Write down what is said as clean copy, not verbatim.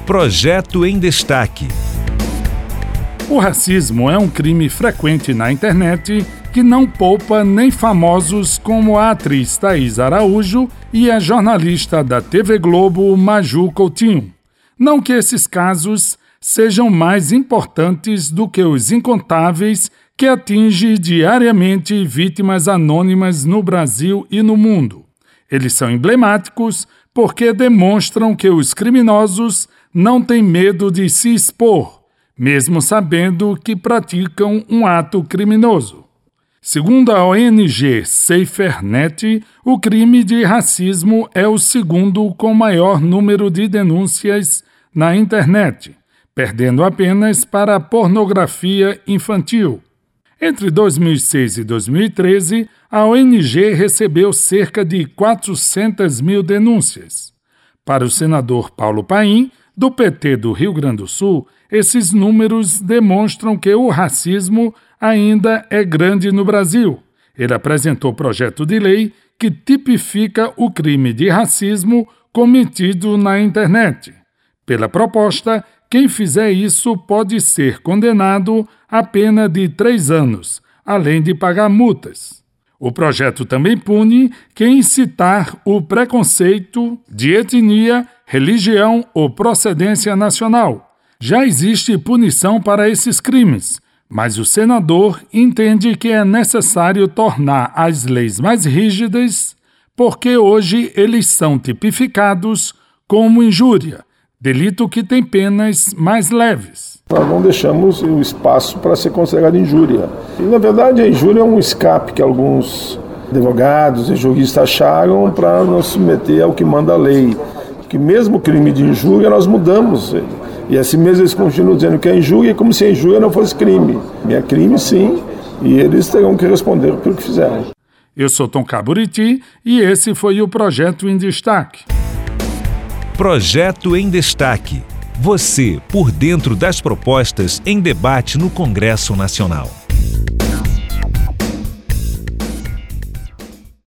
Projeto em Destaque. O racismo é um crime frequente na internet que não poupa nem famosos como a atriz Thaís Araújo e a jornalista da TV Globo, Maju Coutinho. Não que esses casos sejam mais importantes do que os incontáveis que atingem diariamente vítimas anônimas no Brasil e no mundo. Eles são emblemáticos porque demonstram que os criminosos não têm medo de se expor, mesmo sabendo que praticam um ato criminoso. Segundo a ONG SaferNet, o crime de racismo é o segundo com maior número de denúncias na internet, perdendo apenas para a pornografia infantil. Entre 2006 e 2013, a ONG recebeu cerca de 400 mil denúncias. Para o senador Paulo Paim, do PT do Rio Grande do Sul, esses números demonstram que o racismo ainda é grande no Brasil. Ele apresentou projeto de lei que tipifica o crime de racismo cometido na internet. Pela proposta, quem fizer isso pode ser condenado a pena de 3 anos, além de pagar multas. O projeto também pune quem incitar o preconceito de etnia, religião ou procedência nacional. Já existe punição para esses crimes, mas o senador entende que é necessário tornar as leis mais rígidas, porque hoje eles são tipificados como injúria, delito que tem penas mais leves. Nós não deixamos o espaço para ser considerado injúria. E, na verdade, a injúria é um escape que alguns advogados e juristas acharam para nos submeter ao que manda a lei. Que mesmo o crime de injúria nós mudamos. E assim mesmo eles continuam dizendo que é injúria, como se a injúria não fosse crime. É crime, sim, e eles terão que responder pelo que fizeram. Eu sou Tom Caburiti e esse foi o Projeto em Destaque. Projeto em Destaque. Você por dentro das propostas em debate no Congresso Nacional.